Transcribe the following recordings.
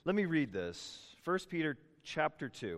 Let me read this. 1 Peter chapter 2.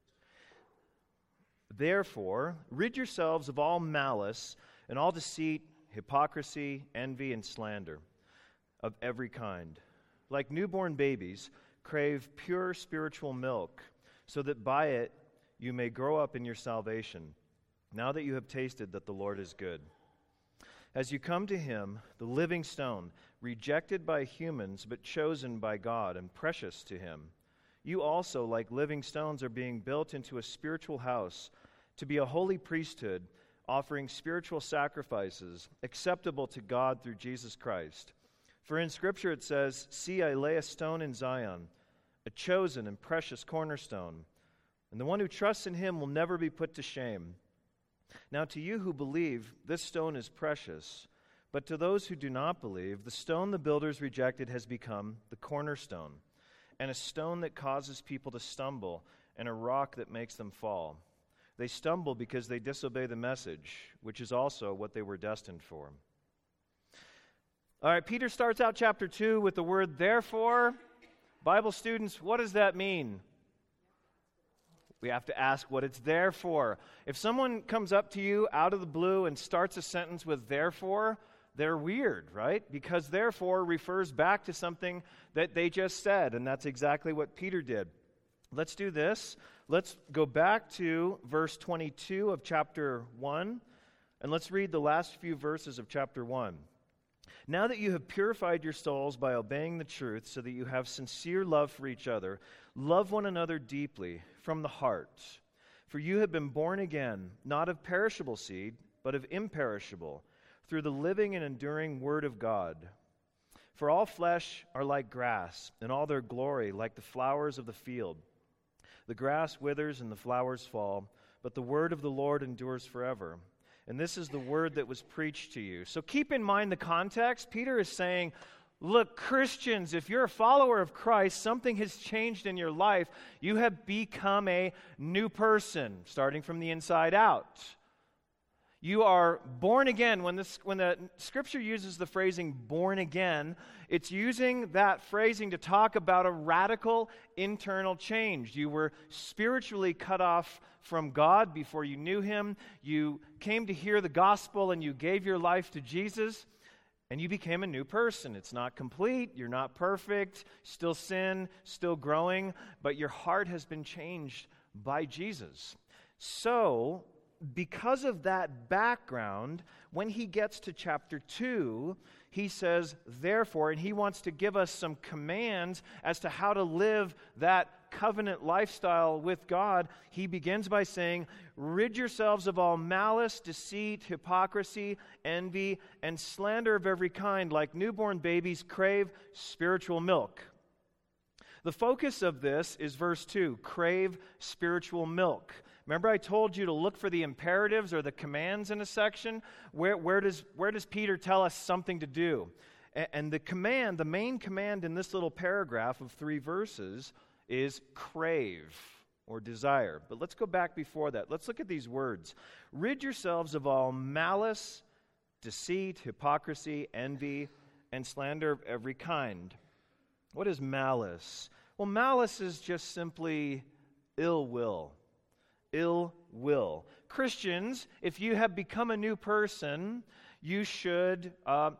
Therefore, rid yourselves of all malice and all deceit, hypocrisy, envy, and slander of every kind. Like newborn babies, crave pure spiritual milk, so that by it you may grow up in your salvation, now that you have tasted that the Lord is good. As you come to him, the living stone, rejected by humans but chosen by God and precious to him, you also, like living stones, are being built into a spiritual house to be a holy priesthood, offering spiritual sacrifices acceptable to God through Jesus Christ. For in Scripture it says, "See, I lay a stone in Zion, a chosen and precious cornerstone, and the one who trusts in him will never be put to shame." Now to you who believe, this stone is precious, but to those who do not believe, the stone the builders rejected has become the cornerstone, and a stone that causes people to stumble, and a rock that makes them fall. They stumble because they disobey the message, which is also what they were destined for. All right, Peter starts out chapter 2 with the word therefore. Bible students, what does that mean? We have to ask what it's there for. If someone comes up to you out of the blue and starts a sentence with therefore, they're weird, right? Because therefore refers back to something that they just said, and that's exactly what Peter did. Let's do this. Let's go back to verse 22 of chapter 1, and let's read the last few verses of chapter 1. Now that you have purified your souls by obeying the truth, so that you have sincere love for each other, love one another deeply from the heart. For you have been born again, not of perishable seed, but of imperishable, through the living and enduring Word of God. For all flesh are like grass, and all their glory like the flowers of the field. The grass withers and the flowers fall, but the word of the Lord endures forever. And this is the word that was preached to you. So keep in mind the context. Peter is saying, look, Christians, if you're a follower of Christ, something has changed in your life. You have become a new person, starting from the inside out. You are born again. When the Scripture uses the phrasing born again, it's using that phrasing to talk about a radical internal change. You were spiritually cut off from God before you knew Him. You came to hear the gospel and you gave your life to Jesus, and you became a new person. It's not complete. You're not perfect. Still sin, still growing, but your heart has been changed by Jesus. So, because of that background, when he gets to chapter 2, he says, therefore, and he wants to give us some commands as to how to live that covenant lifestyle with God. He begins by saying, rid yourselves of all malice, deceit, hypocrisy, envy, and slander of every kind. Like newborn babies, crave spiritual milk. The focus of this is verse 2, crave spiritual milk. Remember I told you to look for the imperatives or the commands in a section? Where does Peter tell us something to do? And the main command in this little paragraph of 3 verses is crave or desire. But let's go back before that. Let's look at these words. Rid yourselves of all malice, deceit, hypocrisy, envy, and slander of every kind. What is malice? Well, malice is just simply ill will. Ill will. Christians, if you have become a new person, we should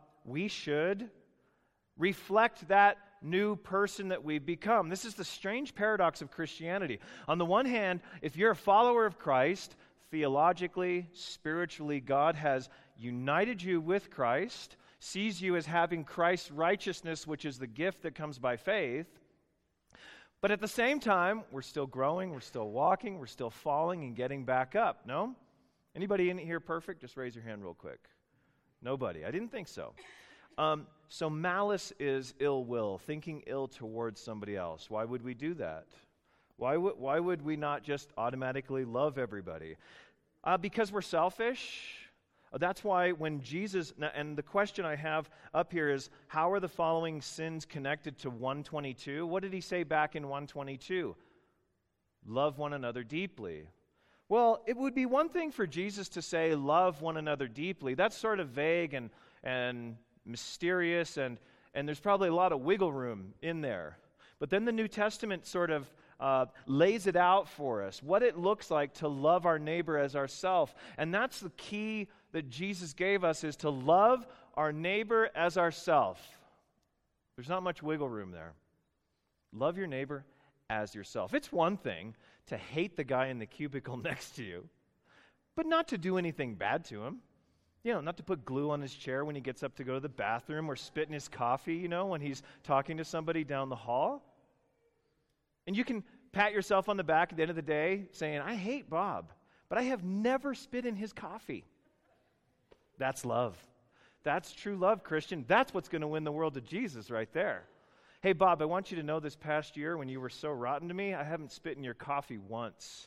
reflect that new person that we've become. This is the strange paradox of Christianity. On the one hand, if you're a follower of Christ, theologically, spiritually, God has united you with Christ, sees you as having Christ's righteousness, which is the gift that comes by faith. But at the same time, we're still growing, we're still walking, we're still falling and getting back up. No? Anybody in here perfect? Just raise your hand real quick. Nobody. I didn't think so. So malice is ill will, thinking ill towards somebody else. Why would we do that? Why would we not just automatically love everybody? Because we're selfish. That's why when Jesus, and the question I have up here is, how are the following sins connected to 122? What did he say back in 122? Love one another deeply. Well, it would be one thing for Jesus to say, love one another deeply. That's sort of vague and mysterious, and there's probably a lot of wiggle room in there. But then the New Testament sort of lays it out for us, what it looks like to love our neighbor as ourselves. And that's the key that Jesus gave us, is to love our neighbor as ourselves. There's not much wiggle room there. Love your neighbor as yourself. It's one thing to hate the guy in the cubicle next to you, but not to do anything bad to him. Not to put glue on his chair when he gets up to go to the bathroom, or spit in his coffee, when he's talking to somebody down the hall. And you can pat yourself on the back at the end of the day saying, I hate Bob, but I have never spit in his coffee. That's love. That's true love, Christian. That's what's going to win the world to Jesus right there. Hey, Bob, I want you to know this past year when you were so rotten to me, I haven't spit in your coffee once.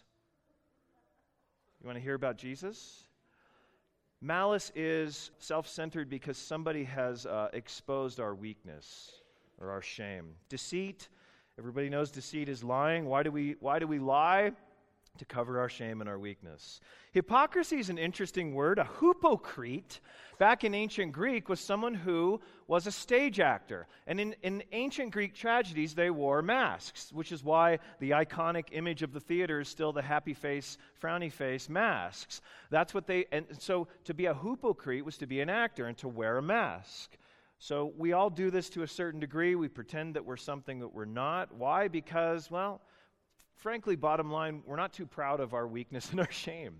You want to hear about Jesus? Malice is self-centered because somebody has exposed our weakness or our shame. Deceit, everybody knows deceit is lying. Why do we lie? To cover our shame and our weakness. Hypocrisy is an interesting word. A hypocrite, back in ancient Greek, was someone who was a stage actor. And in ancient Greek tragedies, they wore masks, which is why the iconic image of the theater is still the happy face, frowny face masks. And so to be a hypocrite was to be an actor and to wear a mask. So we all do this to a certain degree. We pretend that we're something that we're not. Why? Because, frankly, bottom line, we're not too proud of our weakness and our shame.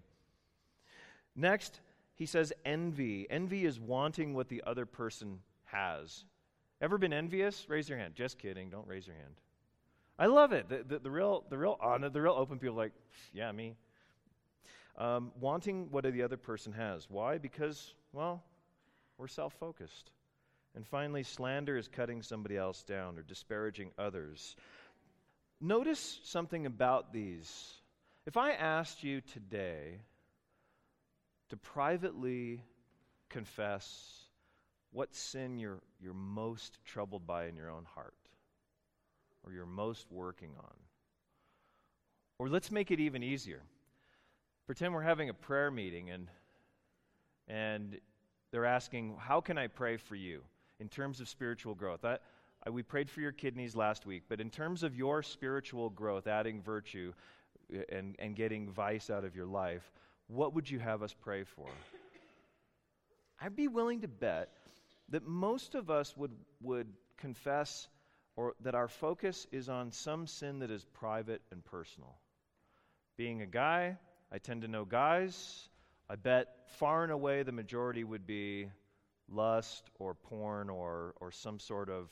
Next, he says envy. Envy is wanting what the other person has. Ever been envious? Raise your hand. Just kidding. Don't raise your hand. I love it. The real honest, the real open people are like, yeah, me. Wanting what the other person has. Why? Because, we're self-focused. And finally, slander is cutting somebody else down or disparaging others. Notice something about these. If I asked you today to privately confess what sin you're most troubled by in your own heart, or you're most working on, or let's make it even easier. Pretend we're having a prayer meeting and they're asking, how can I pray for you in terms of spiritual growth? We prayed for your kidneys last week, but in terms of your spiritual growth, adding virtue and getting vice out of your life, what would you have us pray for? I'd be willing to bet that most of us would confess or that our focus is on some sin that is private and personal. Being a guy, I tend to know guys. I bet far and away the majority would be lust or porn or some sort of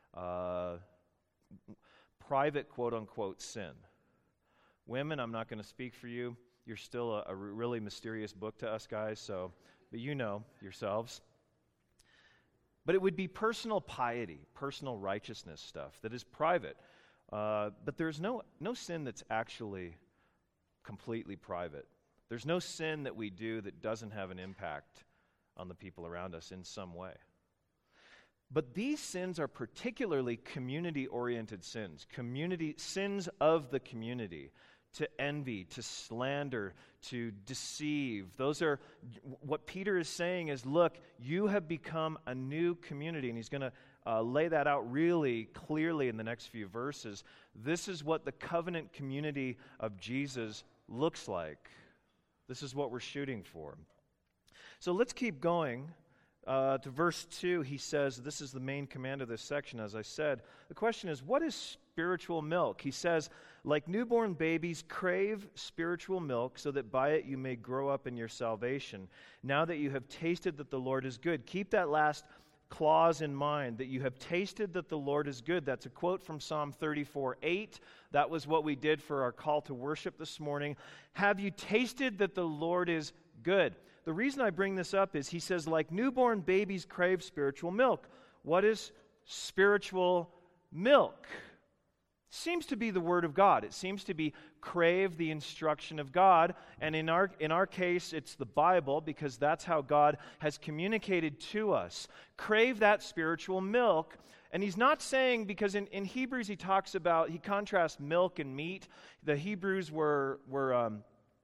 private, quote-unquote, sin. Women, I'm not going to speak for you. You're still a really mysterious book to us guys, but you know yourselves. But it would be personal piety, personal righteousness stuff that is private. But there's no sin that's actually completely private. There's no sin that we do that doesn't have an impact on the people around us in some way. But these sins are particularly community-oriented sins, sins of the community, to envy, to slander, to deceive. Those are, what Peter is saying is, look, you have become a new community, and he's going to lay that out really clearly in the next few verses. This is what the covenant community of Jesus looks like. This is what we're shooting for. So let's keep going. To verse 2, he says, this is the main command of this section, as I said. The question is, what is spiritual milk? He says, like newborn babies, crave spiritual milk so that by it you may grow up in your salvation. Now that you have tasted that the Lord is good. Keep that last clause in mind, that you have tasted that the Lord is good. That's a quote from Psalm 34:8. That was what we did for our call to worship this morning. Have you tasted that the Lord is good? The reason I bring this up is he says, like newborn babies crave spiritual milk. What is spiritual milk? Seems to be the Word of God. It seems to be crave the instruction of God. And in our case, it's the Bible, because that's how God has communicated to us. Crave that spiritual milk. And he's not saying, because in Hebrews he contrasts milk and meat. The Hebrews were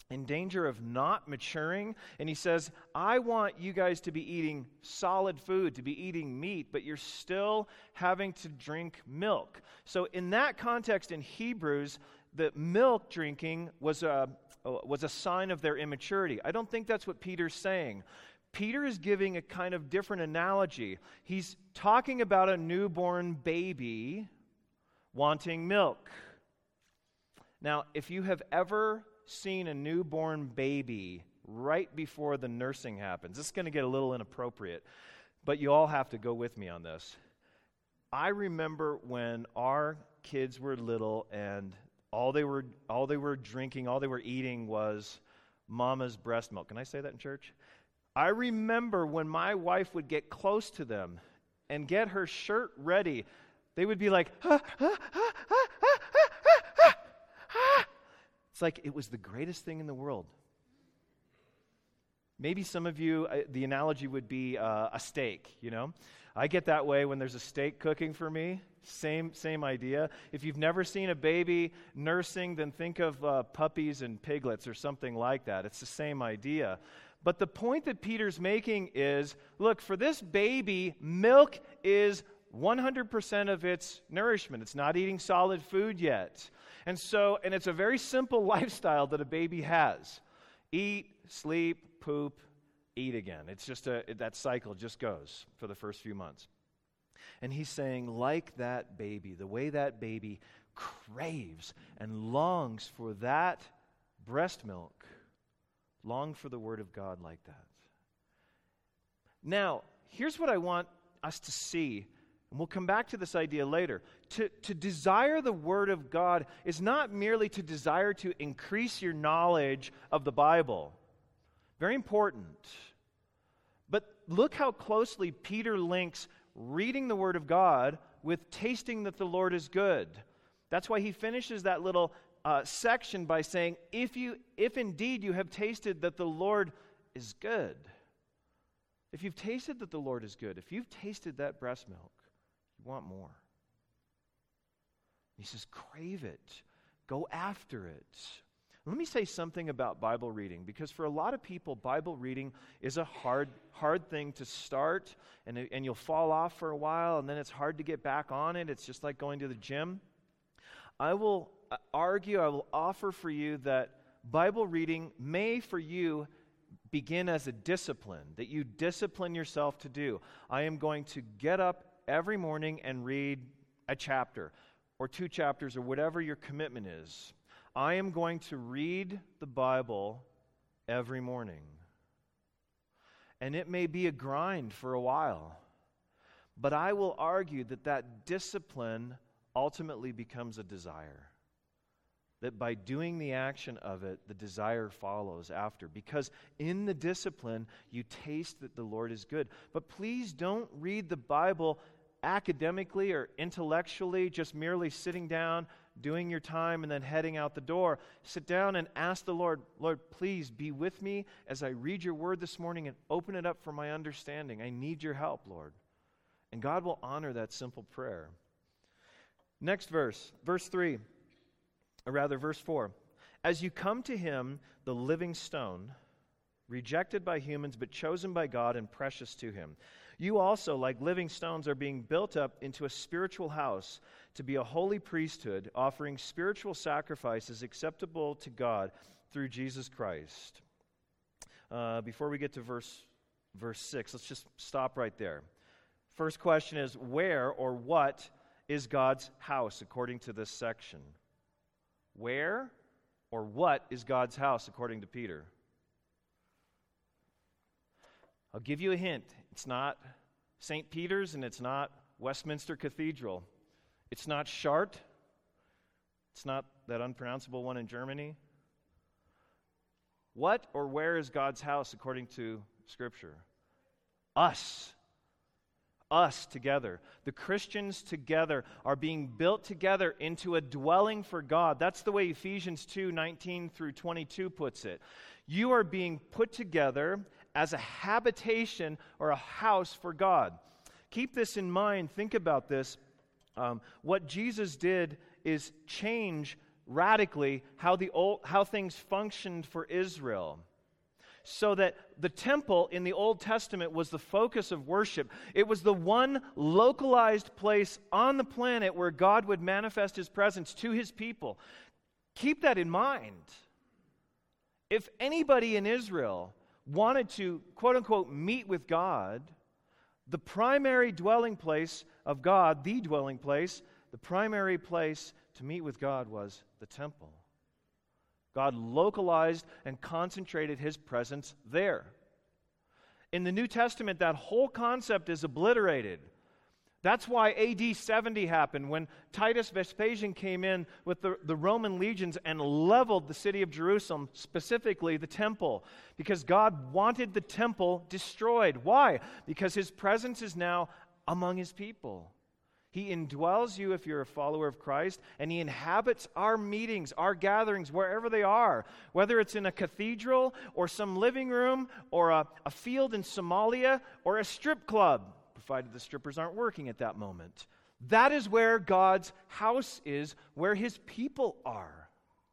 in danger of not maturing. And he says, I want you guys to be eating solid food, to be eating meat, but you're still having to drink milk. So in that context, in Hebrews, the milk drinking was a sign of their immaturity. I don't think that's what Peter's saying. Peter is giving a kind of different analogy. He's talking about a newborn baby wanting milk. Now, if you have ever seen a newborn baby right before the nursing happens, this is going to get a little inappropriate, but you all have to go with me on this. I remember when our kids were little and all they were drinking, all they were eating was mama's breast milk. Can I say that in church? I remember when my wife would get close to them and get her shirt ready, they would be like, It's like it was the greatest thing in the world. Maybe some of you, the analogy would be a steak, you know? I get that way when there's a steak cooking for me. Same idea. If you've never seen a baby nursing, then think of puppies and piglets or something like that. It's the same idea. But the point that Peter's making is, look, for this baby, milk is 100% of its nourishment. It's not eating solid food yet. And it's a very simple lifestyle that a baby has. Eat, sleep, poop, eat again. It's just that cycle just goes for the first few months. And he's saying, like that baby, the way that baby craves and longs for that breast milk, long for the Word of God like that. Now, here's what I want us to see, and we'll come back to this idea later. To desire the Word of God is not merely to desire to increase your knowledge of the Bible. Very important. But look how closely Peter links reading the Word of God with tasting that the Lord is good. That's why he finishes that little section by saying, if indeed you have tasted that the Lord is good. If you've tasted that the Lord is good, if you've tasted that breast milk, you want more. He says, crave it. Go after it. Let me say something about Bible reading, because for a lot of people, Bible reading is a hard thing to start, and you'll fall off for a while, and then it's hard to get back on it. It's just like going to the gym. I will offer for you that Bible reading may for you begin as a discipline, that you discipline yourself to do. I am going to get up every morning and read a chapter or 2 chapters or whatever your commitment is. I am going to read the Bible every morning. And it may be a grind for a while, but I will argue that discipline ultimately becomes a desire. That by doing the action of it, the desire follows after. Because in the discipline, you taste that the Lord is good. But please don't read the Bible academically or intellectually, just merely sitting down, doing your time, and then heading out the door. Sit down and ask the Lord, Lord, please be with me as I read your word this morning and open it up for my understanding. I need your help, Lord. And God will honor that simple prayer. Next verse 3. Or rather, verse 4. As you come to him, the living stone, rejected by humans but chosen by God and precious to him, you also, like living stones, are being built up into a spiritual house to be a holy priesthood, offering spiritual sacrifices acceptable to God through Jesus Christ. Before we get to verse 6, let's just stop right there. First question is, where or what is God's house according to this section? Where or what is God's house according to Peter? I'll give you a hint. It's not St. Peter's and it's not Westminster Cathedral. It's not Chartres. It's not that unpronounceable one in Germany. What or where is God's house according to Scripture? Us. Us together. The Christians together are being built together into a dwelling for God. That's the way Ephesians 2:19 through 22 puts it. You are being put together as a habitation or a house for God. Keep this in mind. Think about this. What Jesus did is change radically how things functioned for Israel. So that the temple in the Old Testament was the focus of worship. It was the one localized place on the planet where God would manifest His presence to His people. Keep that in mind. If anybody in Israel wanted to, quote unquote, meet with God, the primary dwelling place of God, the dwelling place, the primary place to meet with God was the temple. God localized and concentrated His presence there. In the New Testament, that whole concept is obliterated. That's why AD 70 happened, when Titus Vespasian came in with the Roman legions and leveled the city of Jerusalem, specifically the temple, because God wanted the temple destroyed. Why? Because His presence is now among His people. He indwells you if you're a follower of Christ, and He inhabits our meetings, our gatherings, wherever they are, whether it's in a cathedral or some living room or a field in Somalia or a strip club, provided the strippers aren't working at that moment. That is where God's house is, where His people are.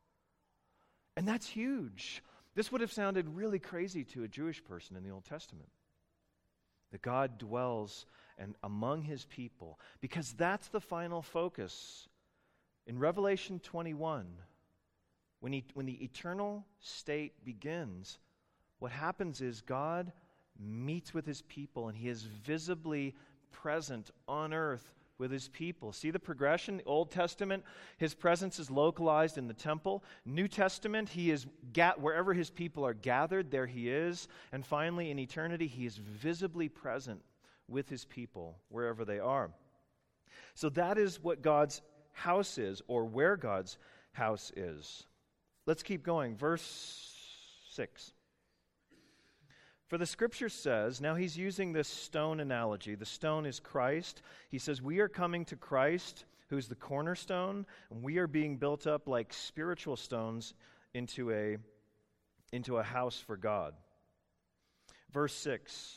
And that's huge. This would have sounded really crazy to a Jewish person in the Old Testament, that God dwells and among His people, because that's the final focus. In Revelation 21, when the eternal state begins, what happens is God meets with His people, and He is visibly present on earth with His people. See the progression? The Old Testament, His presence is localized in the temple. New Testament, He is wherever His people are gathered, there He is. And finally, in eternity, He is visibly present with His people wherever they are. So that is what God's house is, or where God's house is. Let's keep going. Verse 6. For the Scripture says, now he's using this stone analogy. The stone is Christ. He says, we are coming to Christ, who's the cornerstone, and we are being built up like spiritual stones into a house for God. Verse 6.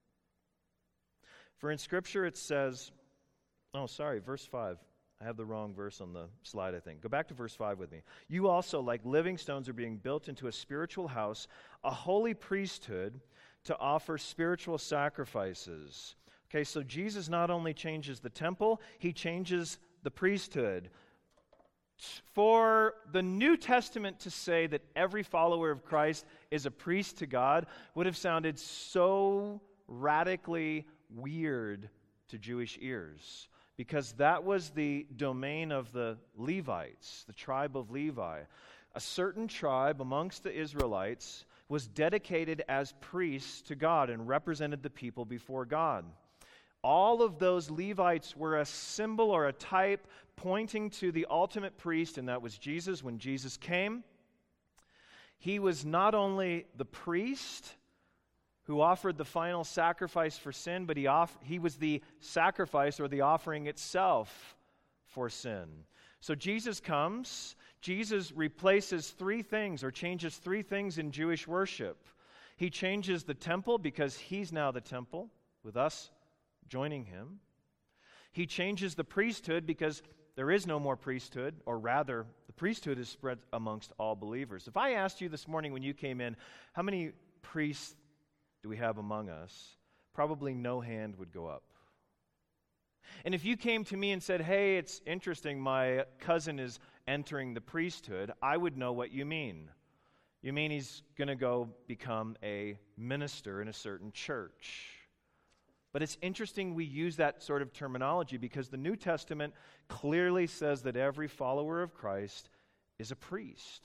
For in Scripture it says, verse 5. I have the wrong verse on the slide, I think. Go back to verse 5 with me. You also, like living stones, are being built into a spiritual house, a holy priesthood, to offer spiritual sacrifices. Okay, so Jesus not only changes the temple, He changes the priesthood. For the New Testament to say that every follower of Christ is a priest to God would have sounded so radically weird to Jewish ears, because that was the domain of the Levites, the tribe of Levi. A certain tribe amongst the Israelites was dedicated as priests to God and represented the people before God. All of those Levites were a symbol or a type pointing to the ultimate priest, and that was Jesus. When Jesus came, He was not only the priest who offered the final sacrifice for sin, but he was the sacrifice or the offering itself for sin. So Jesus comes, Jesus replaces three things or changes three things in Jewish worship. He changes the temple because He's now the temple, with us joining Him. He changes the priesthood because there is no more priesthood, or rather, the priesthood is spread amongst all believers. If I asked you this morning when you came in, how many priests do we have among us? Probably no hand would go up. And if you came to me and said, hey, it's interesting, my cousin is entering the priesthood, I would know what you mean. You mean he's going to go become a minister in a certain church. But it's interesting we use that sort of terminology because the New Testament clearly says that every follower of Christ is a priest.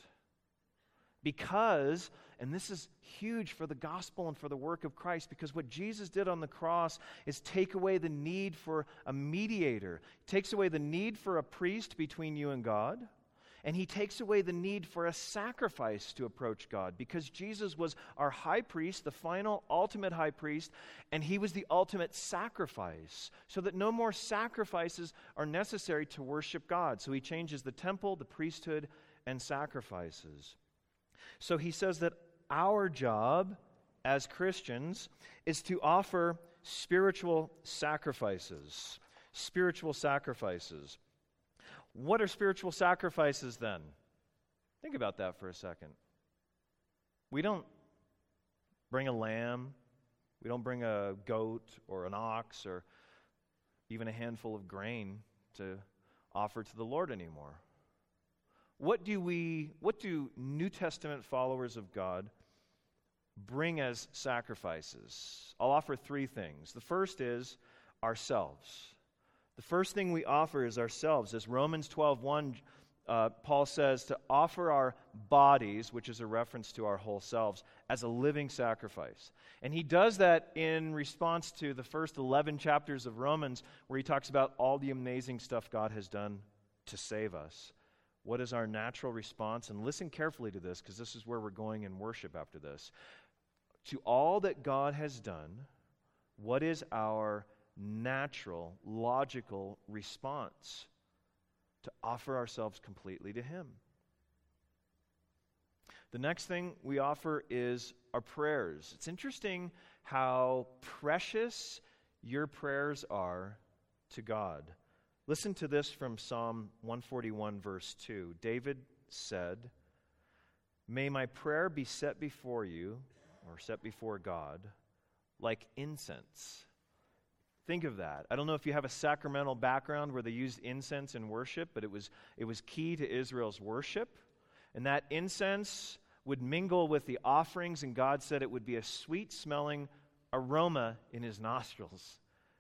Because, and this is huge for the gospel and for the work of Christ, because what Jesus did on the cross is take away the need for a mediator. He takes away the need for a priest between you and God, and He takes away the need for a sacrifice to approach God, because Jesus was our high priest, the final, ultimate high priest, and He was the ultimate sacrifice, so that no more sacrifices are necessary to worship God. So He changes the temple, the priesthood, and sacrifices. So He says that our job as Christians is to offer spiritual sacrifices. Spiritual sacrifices. What are spiritual sacrifices then? Think about that for a second. We don't bring a lamb. We don't bring a goat or an ox or even a handful of grain to offer to the Lord anymore. What do New Testament followers of God bring as sacrifices? I'll offer three things. The first is ourselves. The first thing we offer is ourselves. As Romans 12:1, Paul says to offer our bodies, which is a reference to our whole selves, as a living sacrifice. And he does that in response to the first 11 chapters of Romans, where he talks about all the amazing stuff God has done to save us. What is our natural response? And listen carefully to this, because this is where we're going in worship after this. To all that God has done, what is our natural, logical response? To offer ourselves completely to Him. The next thing we offer is our prayers. It's interesting how precious your prayers are to God. Listen to this from Psalm 141, verse 2. David said, "May my prayer be set before you," or set before God, "like incense." Think of that. I don't know if you have a sacramental background where they used incense in worship, but it was key to Israel's worship. And that incense would mingle with the offerings, and God said it would be a sweet-smelling aroma in His nostrils.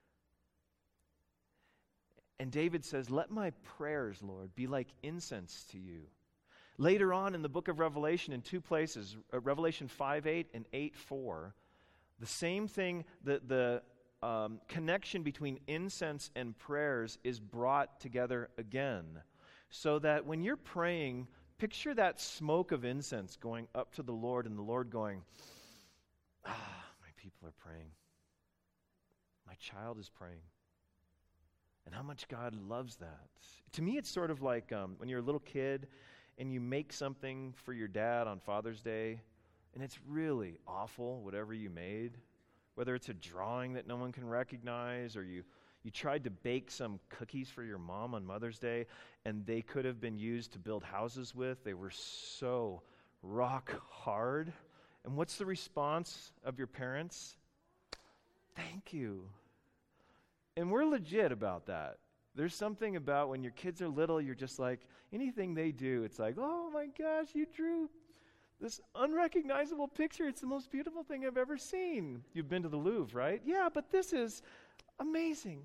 And David says, "Let my prayers, Lord, be like incense to you." Later on in the book of Revelation, in two places, Revelation 5:8 and 8:4, the same thing, the connection between incense and prayers is brought together again. So that when you're praying, picture that smoke of incense going up to the Lord, and the Lord going, my people are praying. My child is praying. And how much God loves that. To me, it's sort of like when you're a little kid and you make something for your dad on Father's Day, and it's really awful, whatever you made. Whether it's a drawing that no one can recognize, or you tried to bake some cookies for your mom on Mother's Day, and they could have been used to build houses with. They were so rock hard. And what's the response of your parents? Thank you. And we're legit about that. There's something about when your kids are little, you're just like, anything they do, it's like, oh my gosh, you drew this unrecognizable picture. It's the most beautiful thing I've ever seen. You've been to the Louvre, right? Yeah, but this is amazing.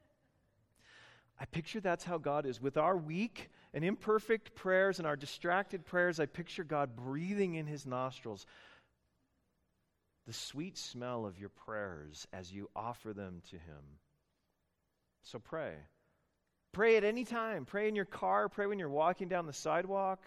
I picture that's how God is. With our weak and imperfect prayers and our distracted prayers, I picture God breathing in His nostrils the sweet smell of your prayers as you offer them to Him. So pray. Pray at any time. Pray in your car. Pray when you're walking down the sidewalk.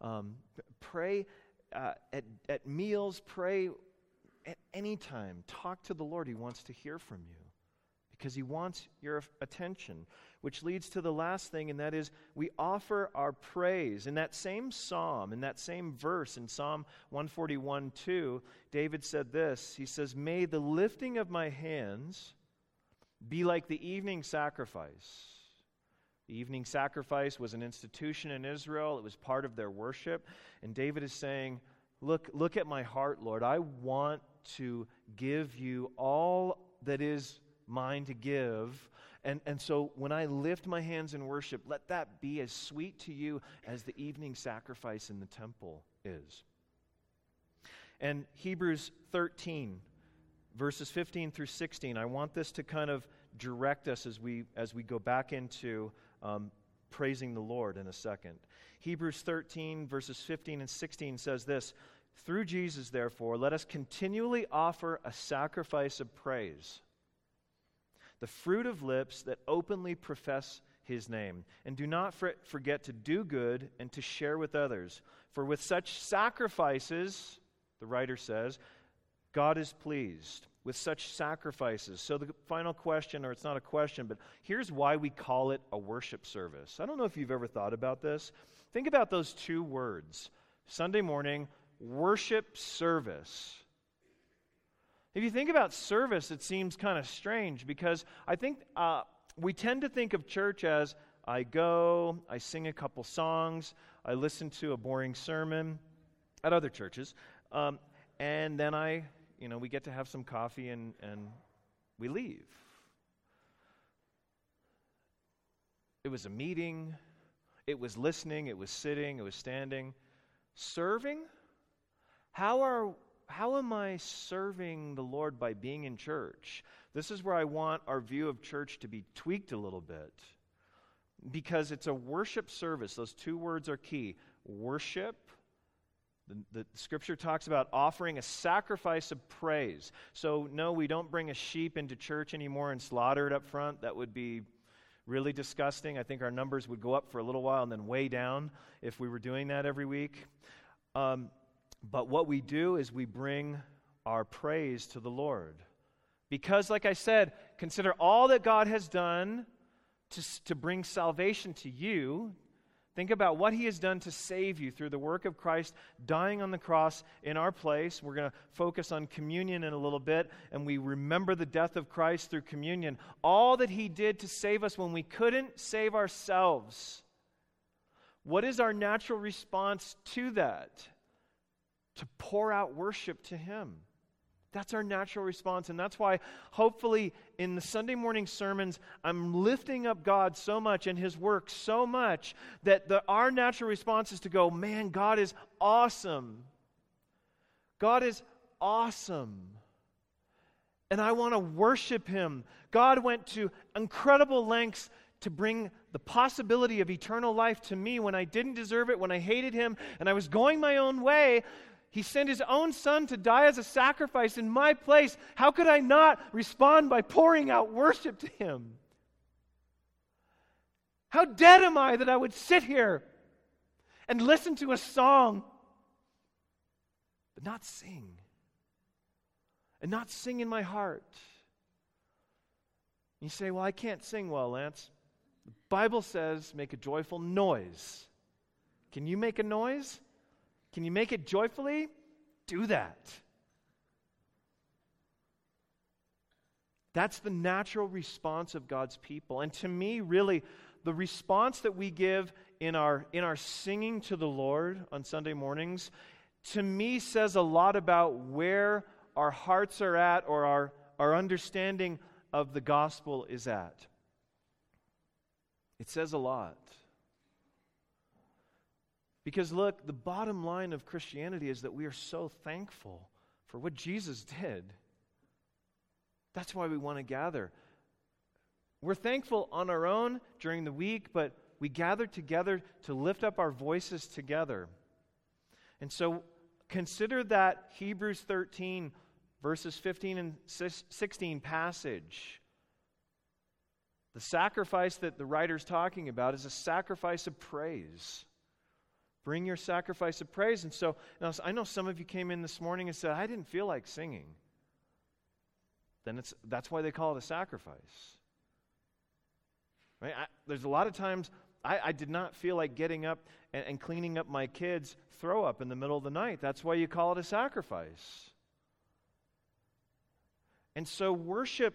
Pray at meals. Pray at any time. Talk to the Lord. He wants to hear from you because He wants your attention, which leads to the last thing, and that is we offer our praise. In that same psalm, in that same verse, in Psalm 141:2, David said this. He says, "May the lifting of my hands be like the evening sacrifice." The evening sacrifice was an institution in Israel. It was part of their worship. And David is saying, look at my heart, Lord. I want to give you all that is mine to give. And so when I lift my hands in worship, let that be as sweet to you as the evening sacrifice in the temple is. And Hebrews 13, verses 15 through 16, I want this to kind of direct us as we go back into praising the Lord in a second. Hebrews 13, verses 15 and 16 says this, "Through Jesus, therefore, let us continually offer a sacrifice of praise, the fruit of lips that openly profess His name. And do not forget to do good and to share with others. For with such sacrifices," the writer says, "God is pleased." With such sacrifices. So the final question, or it's not a question, but here's why we call it a worship service. I don't know if you've ever thought about this. Think about those two words. Sunday morning, worship service. If you think about service, it seems kind of strange because I think we tend to think of church as I go, I sing a couple songs, I listen to a boring sermon at other churches, and then we get to have some coffee and we leave. It was a meeting, it was listening, it was sitting, it was standing. Serving? How am I serving the Lord by being in church? This is where I want our view of church to be tweaked a little bit. Because it's a worship service. Those two words are key. Worship. The Scripture talks about offering a sacrifice of praise. So no, we don't bring a sheep into church anymore and slaughter it up front. That would be really disgusting. I think our numbers would go up for a little while and then way down if we were doing that every week. But what we do is we bring our praise to the Lord. Because, like I said, consider all that God has done to bring salvation to you. Think about what He has done to save you through the work of Christ dying on the cross in our place. We're going to focus on communion in a little bit, and we remember the death of Christ through communion. All that He did to save us when we couldn't save ourselves. What is our natural response to that? To pour out worship to Him. That's our natural response, and that's why hopefully in the Sunday morning sermons I'm lifting up God so much and His work so much that our natural response is to go, man, God is awesome. God is awesome. And I want to worship Him. God went to incredible lengths to bring the possibility of eternal life to me when I didn't deserve it, when I hated Him, and I was going my own way. He sent His own Son to die as a sacrifice in my place. How could I not respond by pouring out worship to Him? How dead am I that I would sit here and listen to a song but not sing? And not sing in my heart. You say, well, I can't sing well, Lance. The Bible says make a joyful noise. Can you make a noise? Can you make it joyfully? Do that. That's the natural response of God's people. And to me, really, the response that we give in our singing to the Lord on Sunday mornings, to me says a lot about where our hearts are at or our understanding of the gospel is at. It says a lot. Because look, the bottom line of Christianity is that we are so thankful for what Jesus did. That's why we want to gather. We're thankful on our own during the week, but we gather together to lift up our voices together. And so consider that Hebrews 13, verses 15 and 16 passage. The sacrifice that the writer's talking about is a sacrifice of praise. Bring your sacrifice of praise. And so, now, I know some of you came in this morning and said, I didn't feel like singing. Then that's why they call it a sacrifice. Right? There's a lot of times I did not feel like getting up and cleaning up my kids' throw up in the middle of the night. That's why you call it a sacrifice. And so worship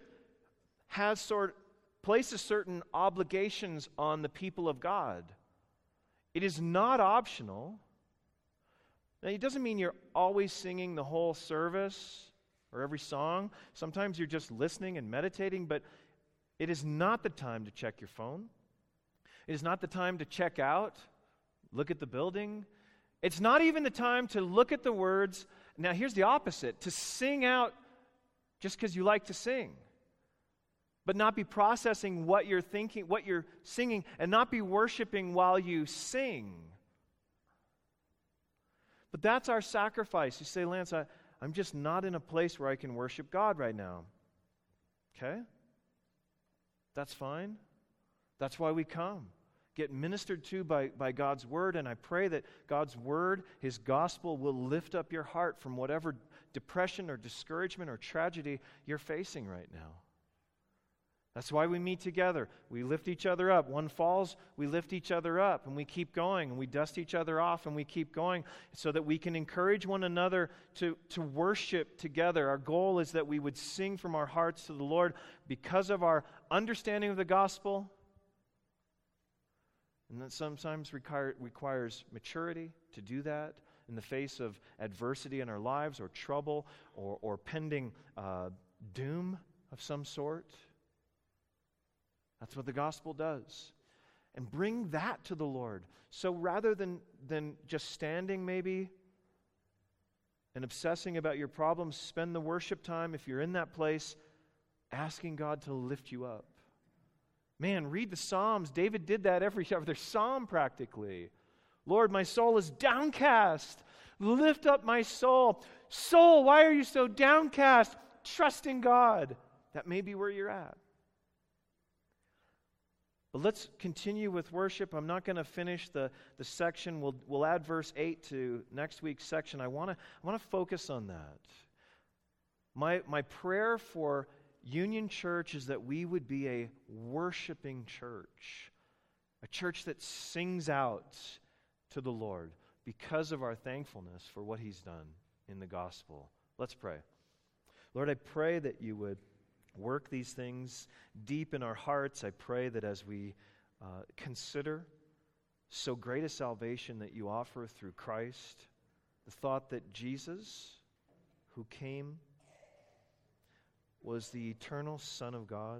places certain obligations on the people of God. It is not optional. Now, it doesn't mean you're always singing the whole service or every song. Sometimes you're just listening and meditating, but it is not the time to check your phone. It is not the time to check out, look at the building. It's not even the time to look at the words. Now, here's the opposite, to sing out just because you like to sing. But not be processing what you're thinking, what you're singing, and not be worshiping while you sing. But that's our sacrifice. You say, Lance, I'm just not in a place where I can worship God right now. Okay? That's fine. That's why we come. Get ministered to by God's Word, and I pray that God's Word, His gospel, will lift up your heart from whatever depression or discouragement or tragedy you're facing right now. That's why we meet together. We lift each other up. One falls, we lift each other up, and we keep going, and we dust each other off, and we keep going so that we can encourage one another to worship together. Our goal is that we would sing from our hearts to the Lord because of our understanding of the gospel, And that sometimes requires maturity to do that in the face of adversity in our lives or trouble or pending doom of some sort. That's what the gospel does. And bring that to the Lord. So rather than just standing maybe and obsessing about your problems, spend the worship time, if you're in that place, asking God to lift you up. Man, read the Psalms. David did that every other psalm practically. Lord, my soul is downcast. Lift up my soul. Soul, why are you so downcast? Trust in God. That may be where you're at. But let's continue with worship. I'm not going to finish the section. We'll add verse 8 to next week's section. I want to focus on that. My prayer for Union Church is that we would be a worshiping church, a church that sings out to the Lord because of our thankfulness for what He's done in the gospel. Let's pray. Lord, I pray that you would work these things deep in our hearts. I pray that as we consider so great a salvation that you offer through Christ, the thought that Jesus, who came, was the eternal Son of God,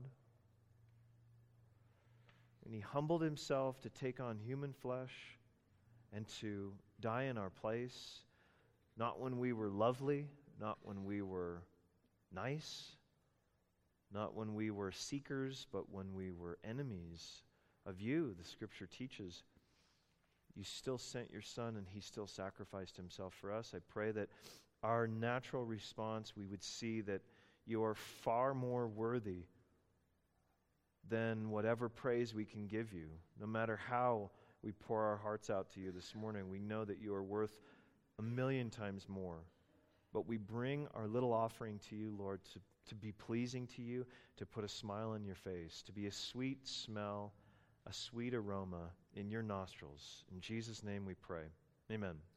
and He humbled Himself to take on human flesh and to die in our place, not when we were lovely, not when we were nice, not when we were seekers, but when we were enemies of you. The Scripture teaches you still sent your Son and He still sacrificed Himself for us. I pray that our natural response, we would see that you are far more worthy than whatever praise we can give you. No matter how we pour our hearts out to you this morning, we know that you are worth 1,000,000 times more. But we bring our little offering to you, Lord, to be pleasing to you, to put a smile on your face, to be a sweet smell, a sweet aroma in your nostrils. In Jesus' name we pray. Amen.